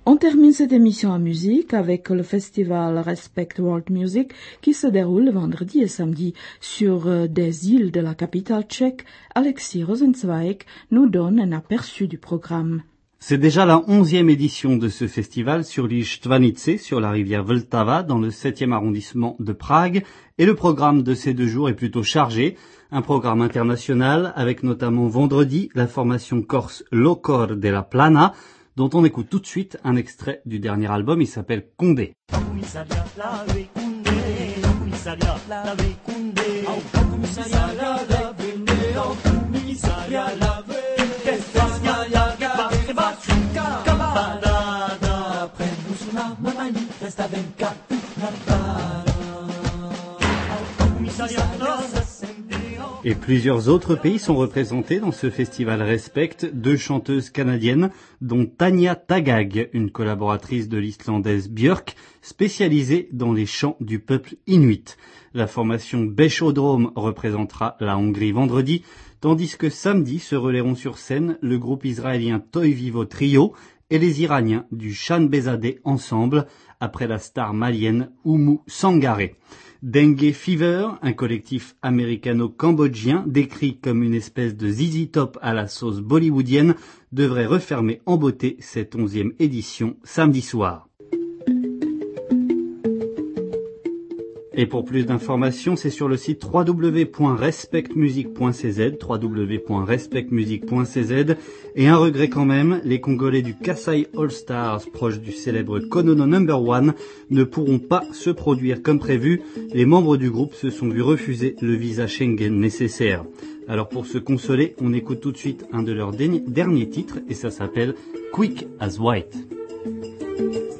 On termine cette émission en musique avec le festival Respect World Music qui se déroule vendredi et samedi sur des îles de la capitale tchèque. Alexis Rosenzweig nous donne un aperçu du programme. C'est déjà la 11e édition de ce festival sur l'île Štvanice, sur la rivière Vltava, dans le 7e arrondissement de Prague. Et le programme de ces 2 jours est plutôt chargé. Un programme international avec notamment vendredi la formation corse Locor de la Plana, dont on écoute tout de suite un extrait du dernier album, il s'appelle Condé. Et plusieurs autres pays sont représentés dans ce festival Respect, 2 chanteuses canadiennes, dont Tanya Tagag, une collaboratrice de l'islandaise Björk, spécialisée dans les chants du peuple inuit. La formation Beshodrome représentera la Hongrie vendredi, tandis que samedi se relayeront sur scène le groupe israélien Toy Vivo Trio et les Iraniens du Shan Bezadeh Ensemble, après la star malienne Oumou Sangaré. Dengue Fever, un collectif américano-cambodgien décrit comme une espèce de ZZ Top à la sauce bollywoodienne, devrait refermer en beauté cette 11e édition samedi soir. Et pour plus d'informations, c'est sur le site www.respectmusic.cz, et un regret quand même, les Congolais du Kassai All Stars, proches du célèbre Konono No.1, ne pourront pas se produire comme prévu. Les membres du groupe se sont vus refuser le visa Schengen nécessaire. Alors pour se consoler, on écoute tout de suite un de leurs derniers titres, et ça s'appelle Quick as White.